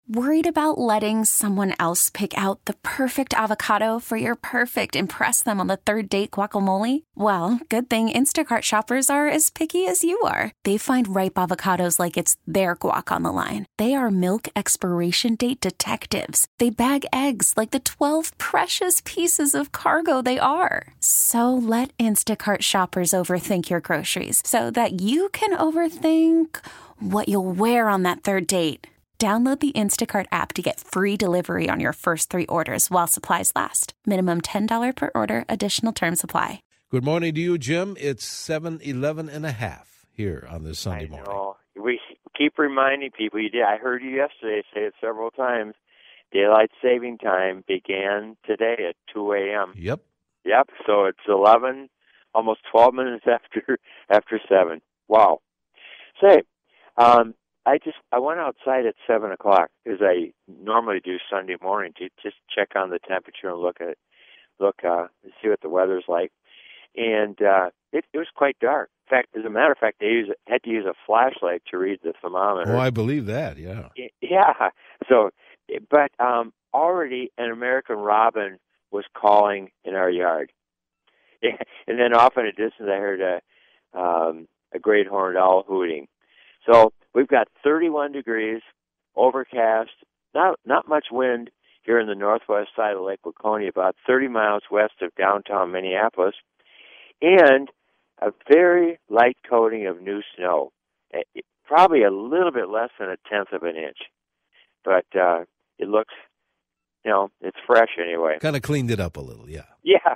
Worried about letting someone else pick out the perfect avocado for your perfect impress them on the third date guacamole? Well, good thing Instacart shoppers are as picky as you are. They find ripe avocados like it's their guac on the line. They are milk expiration date detectives. They bag eggs like the 12 precious pieces of cargo they are. So let Instacart shoppers overthink your groceries so that you can overthink what you'll wear on that third date. Download the Instacart app to get free delivery on your first 3 orders while supplies last. Minimum $10 per order. Additional terms apply. Good morning to you, Jim. It's 7:11 and a half here on this Sunday morning. We keep reminding people. I heard you yesterday say it several times. Daylight saving time began today at 2 a.m. Yep. So it's 11, almost 12 minutes after 7. Wow. Say, I went outside at 7 o'clock, as I normally do Sunday morning, to just check on the temperature and look see what the weather's like. And it was quite dark. In fact, as a matter of fact, I had to use a flashlight to read the thermometer. Oh, I believe that, yeah. Yeah. So, but already an American robin was calling in our yard. And then off in the distance, I heard a great horned owl hooting. So we've got 31 degrees, overcast, not much wind here in the northwest side of Lake Waconia, about 30 miles west of downtown Minneapolis, and a very light coating of new snow, probably a little bit less than 1/10 of an inch. But it looks, it's fresh anyway. Kind of cleaned it up a little, yeah. Yeah.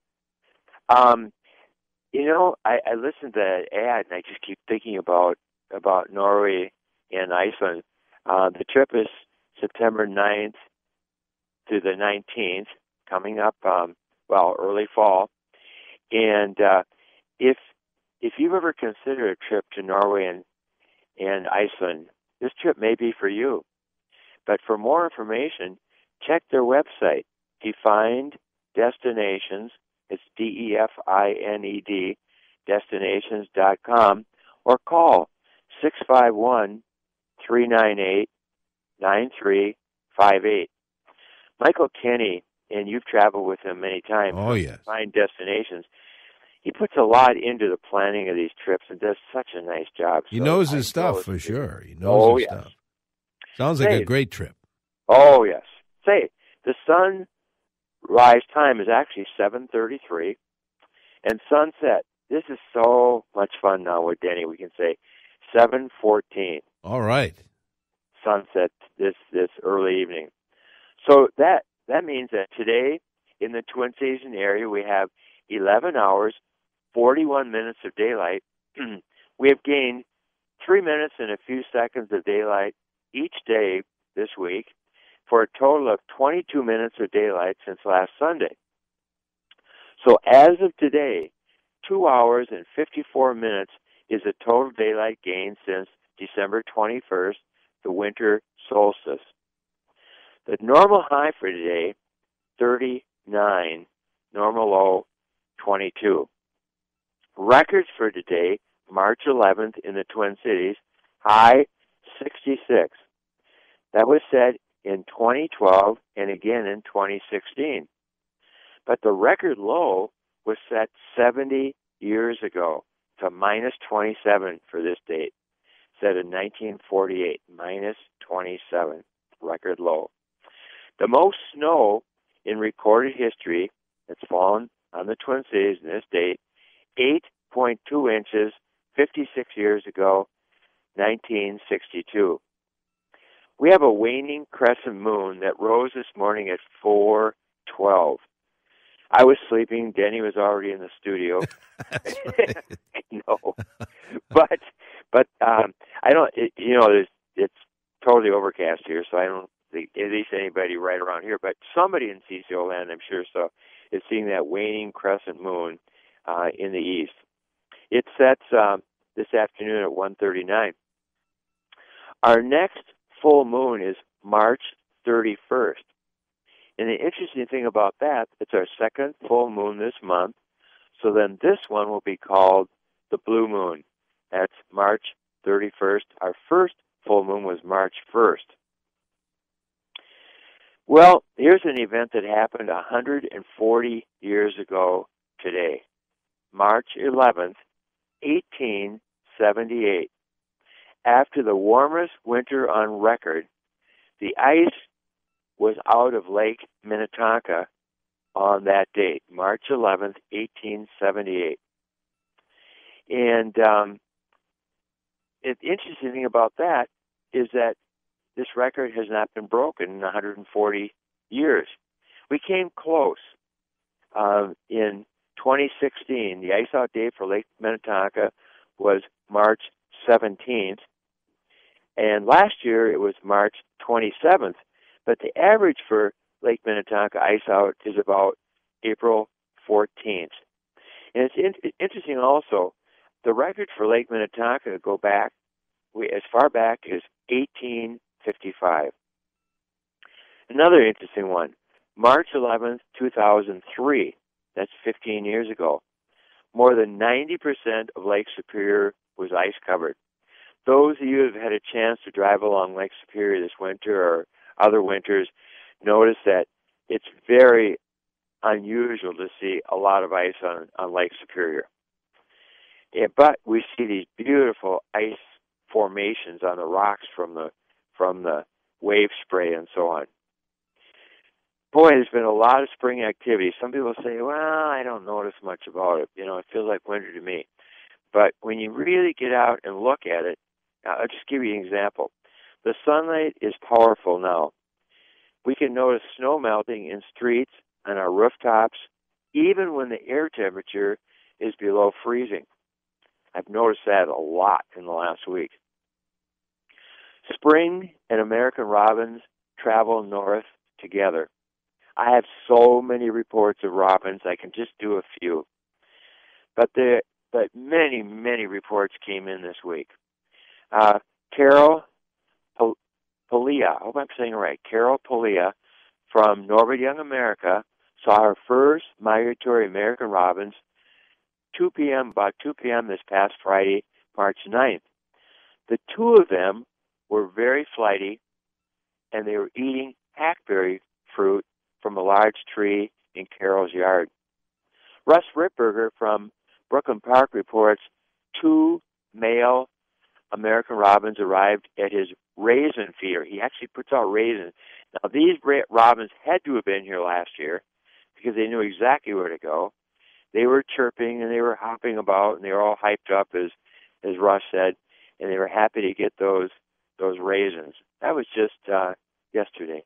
I listened to that ad, and I just keep thinking about Norway and Iceland. The trip is September 9th to the 19th, coming up, early fall. And if you've ever considered a trip to Norway and Iceland, this trip may be for you. But for more information, check their website, Defined Destinations. It's DEFINED, destinations.com, or call 651-398-9358. Michael Kenny, and you've traveled with him many times. Oh, yes. Find Destinations. He puts a lot into the planning of these trips and does such a nice job. He knows his stuff for sure. He knows his stuff. Sounds like a great trip. Oh, yes. Say, the sunrise time is actually 7:33, and sunset, this is so much fun now with Denny. We can say 7:14. All right. Sunset this early evening. So that means that today in the Twin Cities area we have 11 hours, 41 minutes of daylight. We have gained 3 minutes and a few seconds of daylight each day this week, for a total of 22 minutes of daylight since last Sunday. So as of today, 2 hours and 54 minutes is the total daylight gain since December 21st, the winter solstice. The normal high for today, 39, normal low, 22. Records for today, March 11th in the Twin Cities, high 66. That was set in 2012 and again in 2016. But the record low was set 70 years ago to minus 27 for this date, set in 1948, minus 27, record low. The most snow in recorded history that's fallen on the Twin Cities in this date, 8.2 inches, 56 years ago, 1962. We have a waning crescent moon that rose this morning at 4:12. I was sleeping. Denny was already in the studio. No, but I don't. It's totally overcast here, so I don't think at least anybody right around here. But somebody in CCO land, I'm sure, so is seeing that waning crescent moon in the east. It sets this afternoon at 1:39. Our next full moon is March 31st. And the interesting thing about that, it's our second full moon this month. So then this one will be called the blue moon. That's March 31st. Our first full moon was March 1st. Well, here's an event that happened 140 years ago today, March 11th, 1878. After the warmest winter on record, the ice was out of Lake Minnetonka on that date, March 11th, 1878. And the interesting thing about that is that this record has not been broken in 140 years. We came close. In 2016, the ice out date for Lake Minnetonka was March 17th, and last year it was March 27th, but the average for Lake Minnetonka ice out is about April 14th. And it's interesting also, the record for Lake Minnetonka go back as far back as 1855. Another interesting one, March 11th, 2003, that's 15 years ago. More than 90% of Lake Superior was ice covered. Those of you who have had a chance to drive along Lake Superior this winter or other winters notice that it's very unusual to see a lot of ice on Lake Superior. Yeah, but we see these beautiful ice formations on the rocks from the wave spray and so on. Boy, there's been a lot of spring activity. Some people say, well, I don't notice much about it. It feels like winter to me. But when you really get out and look at it, I'll just give you an example. The sunlight is powerful now. We can notice snow melting in streets and our rooftops, even when the air temperature is below freezing. I've noticed that a lot in the last week. Spring and American robins travel north together. I have so many reports of robins, I can just do a few. But many, many reports came in this week. Carol Paglia, I hope I'm saying it right, Carol Paglia from Norbert Young America saw her first migratory American robins about 2 p.m. this past Friday, March 9th. The two of them were very flighty, and they were eating hackberry fruit from a large tree in Carol's yard. Russ Rittberger from Brooklyn Park reports 2 male American robins arrived at his raisin feeder. He actually puts out raisins. Now, these robins had to have been here last year because they knew exactly where to go. They were chirping and they were hopping about and they were all hyped up, as Russ said, and they were happy to get those raisins. That was just yesterday.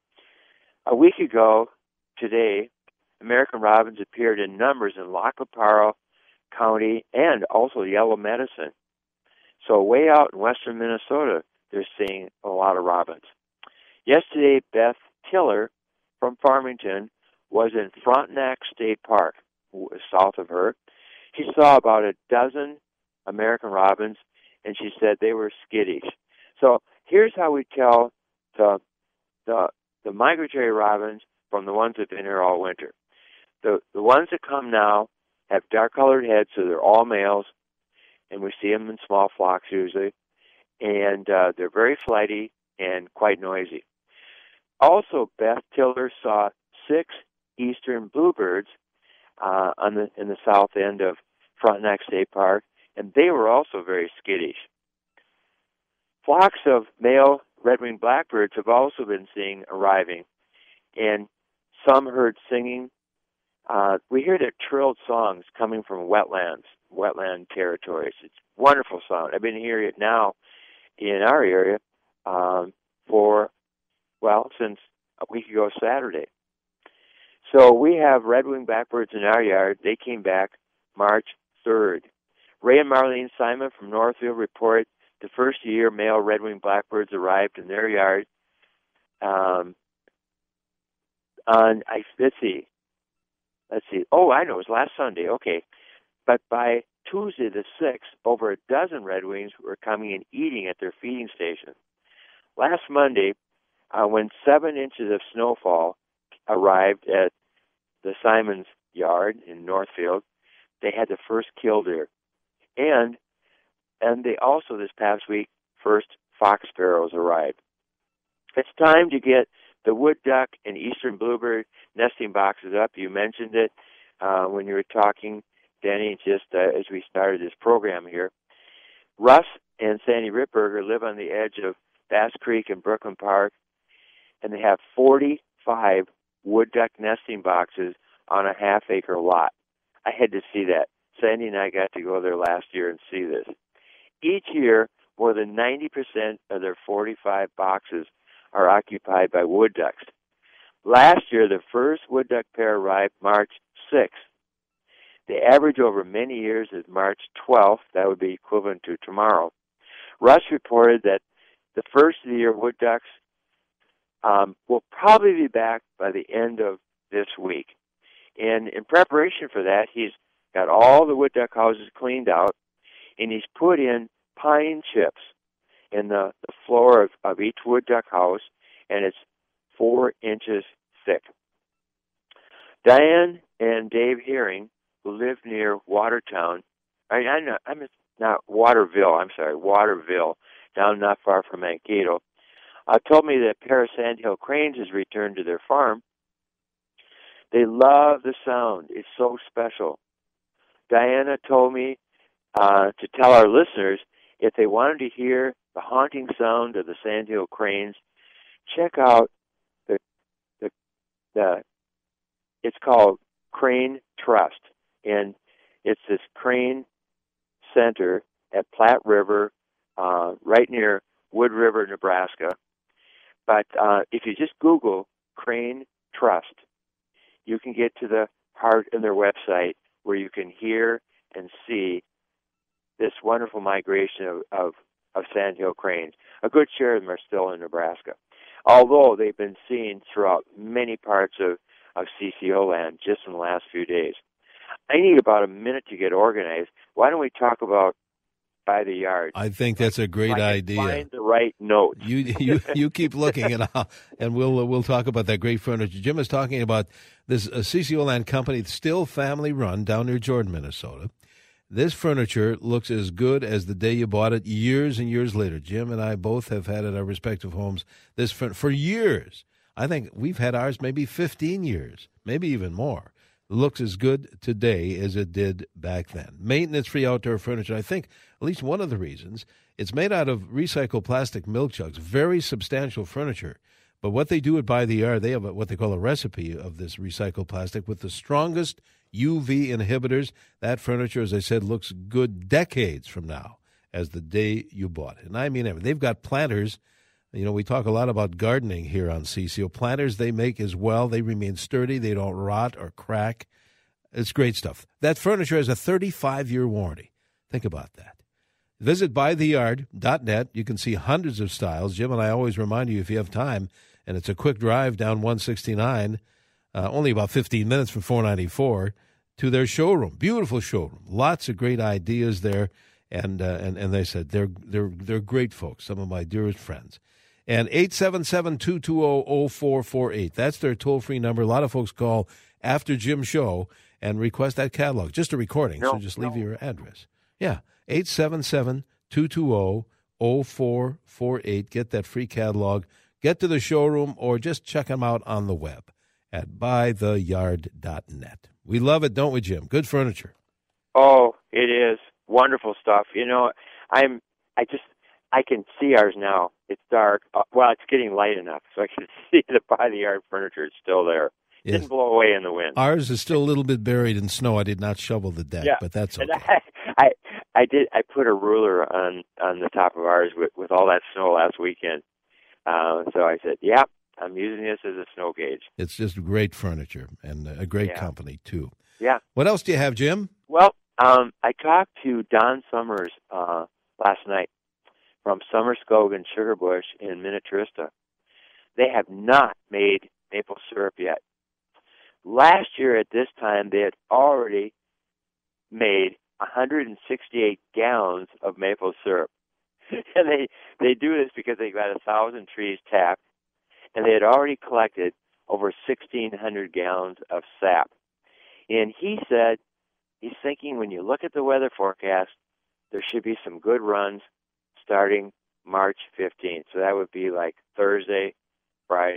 A week ago today, American robins appeared in numbers in Lac La Parle County and also Yellow Medicine. So way out in western Minnesota, they're seeing a lot of robins. Yesterday, Beth Tiller from Farmington was in Frontenac State Park, south of her. She saw about a dozen American robins, and she said they were skittish. So here's how we tell the migratory robins from the ones that have been here all winter. The ones that come now have dark-colored heads, so they're all males, and we see them in small flocks usually, and they're very flighty and quite noisy. Also, Beth Tiller saw 6 eastern bluebirds in the south end of Frontenac State Park, and they were also very skittish. Flocks of male red-winged blackbirds have also been seen arriving, and some heard singing. We hear their trilled songs coming from wetland territories. It's a wonderful sound. I've been hearing it now in our area since a week ago Saturday. So we have red-winged blackbirds in our yard. They came back March 3rd. Ray and Marlene Simon from Northfield report the first year male red-winged blackbirds arrived in their yard let's see. Oh, I know. It was last Sunday. Okay. But by Tuesday the 6th, over a dozen redwings were coming and eating at their feeding station. Last Monday, when 7 inches of snowfall arrived at the Simons' yard in Northfield, they had the first killdeer. And they also, this past week, first fox sparrows arrived. It's time to get the wood duck and eastern bluebird nesting boxes up. You mentioned it when you were talking, Denny, just as we started this program here. Russ and Sandy Rittberger live on the edge of Bass Creek and Brooklyn Park, and they have 45 wood duck nesting boxes on a half-acre lot. I had to see that. Sandy and I got to go there last year and see this. Each year, more than 90% of their 45 boxes are occupied by wood ducks. Last year, the first wood duck pair arrived March 6th. The average over many years is March 12th. That would be equivalent to tomorrow. Russ reported that the first of the year wood ducks will probably be back by the end of this week. And in preparation for that, he's got all the wood duck houses cleaned out, and he's put in pine chips in the floor of each wood duck house, and it's 4 inches thick. Diane and Dave Hearing, who live near Watertown, Waterville, down not far from Mankato, told me that a pair of sandhill cranes has returned to their farm. They love the sound. It's so special. Diana told me to tell our listeners if they wanted to hear the haunting sound of the sandhill cranes, check out it's called Crane Trust, and it's this crane center at Platte River, right near Wood River, Nebraska. But if you just Google Crane Trust, you can get to the heart of their website where you can hear and see this wonderful migration of sandhill cranes. A good share of them are still in Nebraska, although they've been seen throughout many parts of CCO land just in the last few days. I need about a minute to get organized. Why don't we talk about By the Yard? I think that's a great idea. Find the right note. You keep looking, and we'll talk about that great furniture. Jim is talking about this CCO Land company, still family run down near Jordan, Minnesota. This furniture looks as good as the day you bought it years and years later. Jim and I both have had at our respective homes this for years. I think we've had ours maybe 15 years, maybe even more. It looks as good today as it did back then. Maintenance-free outdoor furniture. I think at least one of the reasons, it's made out of recycled plastic milk jugs, very substantial furniture. But what they do at By the Yard, they have what they call a recipe of this recycled plastic with the strongest UV inhibitors. That furniture, as I said, looks good decades from now as the day you bought it. And I mean everything. They've got planters. You know, we talk a lot about gardening here on CCO. Planters they make as well. They remain sturdy. They don't rot or crack. It's great stuff. That furniture has a 35-year warranty. Think about that. Visit bytheyard.net. You can see hundreds of styles. Jim and I always remind you, if you have time, and it's a quick drive down 169, only about 15 minutes from 494, to their showroom. Beautiful showroom. Lots of great ideas there. And they said they're great folks, some of my dearest friends. And 877-220-0448. That's their toll-free number. A lot of folks call after Jim's show and request that catalog. Just a recording, so just leave your address. Yeah, 877-220-0448. Get that free catalog. Get to the showroom or just check them out on the web at bytheyard.net. We love it, don't we, Jim? Good furniture. Oh, it is. Wonderful stuff. You know, I can see ours now. It's dark. Well, it's getting light enough, so I can see the By the Yard furniture is still there. It didn't blow away in the wind. Ours is still a little bit buried in snow. I did not shovel the deck, but that's okay. And I put a ruler on the top of ours with all that snow last weekend. So I said, yeah, I'm using this as a snow gauge. It's just great furniture and a great company, too. Yeah. What else do you have, Jim? Well, I talked to Don Summers last night from Summerskog and Sugarbush in Minnetrista. They have not made maple syrup yet. Last year at this time, they had already made 168 gallons of maple syrup. And they do this because they got 1,000 trees tapped, and they had already collected over 1,600 gallons of sap. And he said he's thinking when you look at the weather forecast, there should be some good runs starting March 15th. So that would be like Thursday, Friday,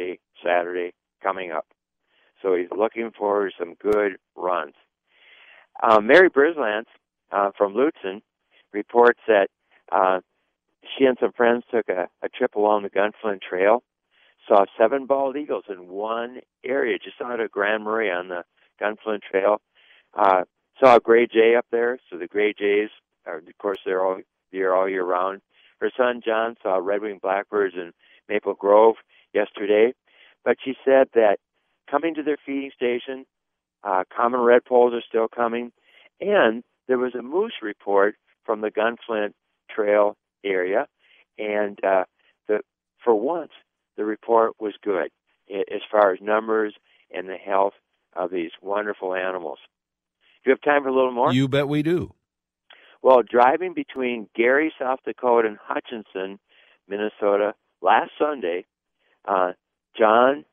Saturday coming up. So he's looking forward to some good runs. Mary Brislance from Lutsen reports that she and some friends took a trip along the Gunflint Trail, saw 7 bald eagles in one area, just out of Grand Marais on the Gunflint Trail. Saw a gray jay up there, so the gray jays, of course, they're all year round. Her son John saw red-winged blackbirds in Maple Grove yesterday, but she said that coming to their feeding station, common redpolls are still coming, and there was a moose report from the Gunflint Trail area, and for once, the report was good as far as numbers and the health of these wonderful animals. Do you have time for a little more? You bet we do. Well, driving between Gary, South Dakota, and Hutchinson, Minnesota, last Sunday, John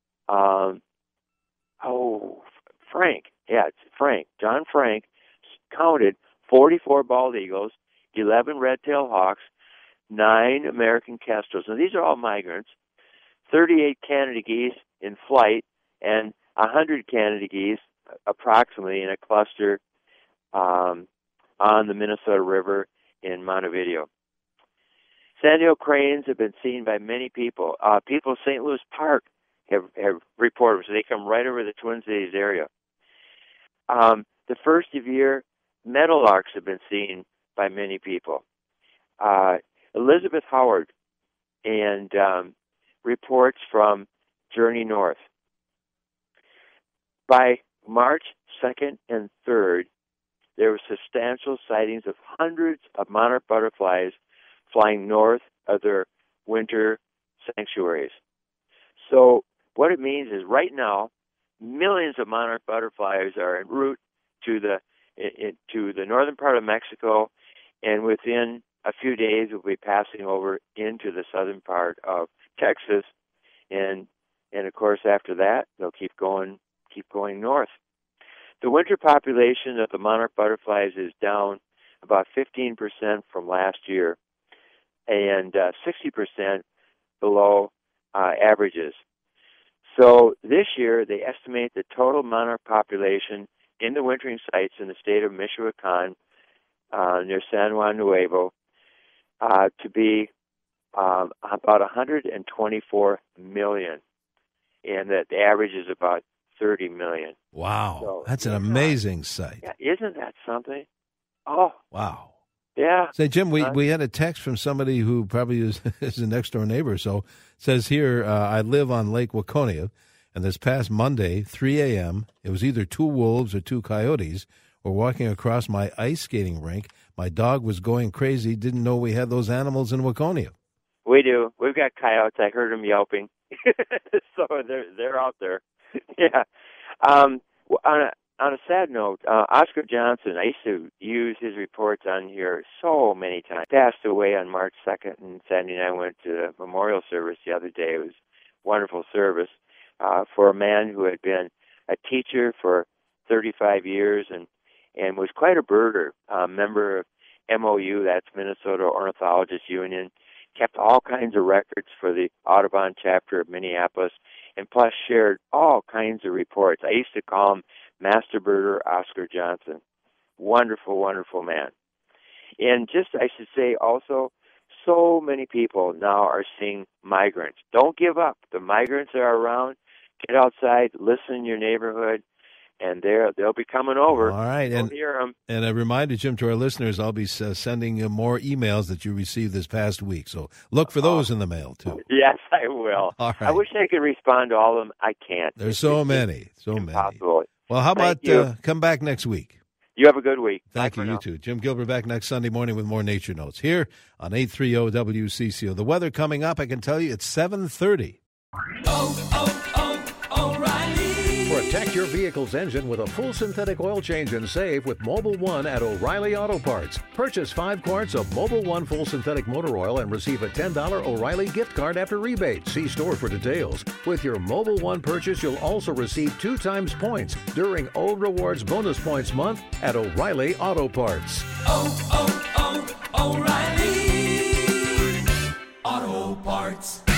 Frank counted 44 bald eagles, 11 red-tailed hawks, 9 American kestrels. Now, these are all migrants, 38 Canada geese in flight, and 100 Canada geese approximately in a cluster on the Minnesota River in Montevideo. Sandhill cranes have been seen by many people. People in St. Louis Park have reported, so they come right over the Twin Cities area. The first of year meadowlarks have been seen by many people. Elizabeth Howard and reports from Journey North. By March 2nd and 3rd, there were substantial sightings of hundreds of monarch butterflies flying north of their winter sanctuaries. So what it means is right now, millions of monarch butterflies are en route to the northern part of Mexico, and within a few days will be passing over into the southern part of Texas, and of course after that they'll keep going north. The winter population of the monarch butterflies is down about 15% from last year, and 60% below averages. So this year they estimate the total monarch population in the wintering sites in the state of Michoacan near San Juan Nuevo to be about 124 million, and that the average is about 30 million. Wow, so, that's an amazing sight. Yeah, isn't that something? Oh, wow. Yeah. Say, Jim, we had a text from somebody who probably is a next-door neighbor. So says here, I live on Lake Waconia, and this past Monday, 3 a.m., it was either 2 wolves or 2 coyotes were walking across my ice skating rink. My dog was going crazy, didn't know we had those animals in Waconia. We do. We've got coyotes. I heard them yelping. So they're out there. Yeah. On a sad note, Oscar Johnson, I used to use his reports on here so many times. Passed away on March 2nd, and Sandy and I went to the memorial service the other day. It was a wonderful service for a man who had been a teacher for 35 years and was quite a birder, member of MOU, that's Minnesota Ornithologists Union, kept all kinds of records for the Audubon chapter of Minneapolis, and plus shared all kinds of reports. I used to call him Master Birder Oscar Johnson. Wonderful, wonderful man. And just, I should say also, so many people now are seeing migrants. Don't give up. The migrants are around. Get outside, listen in your neighborhood, and they'll be coming over. All right. You'll hear them. And a reminder, Jim, to our listeners, I'll be sending you more emails that you received this past week. So look for those in the mail, too. Yes, I will. All right. I wish I could respond to all of them. I can't. There's so many. Impossible. Well, how about come back next week? You have a good week. Thank you, you too. Jim Gilbert back next Sunday morning with more Nature Notes here on 830 WCCO. The weather coming up, I can tell you, it's 7:30. O'Reilly. Protect your vehicle's engine with a full synthetic oil change and save with Mobil 1 at O'Reilly Auto Parts. Purchase 5 quarts of Mobil 1 full synthetic motor oil and receive a $10 O'Reilly gift card after rebate. See store for details. With your Mobil 1 purchase, you'll also receive 2 times points during O Rewards Bonus Points Month at O'Reilly Auto Parts. O'Reilly Auto Parts.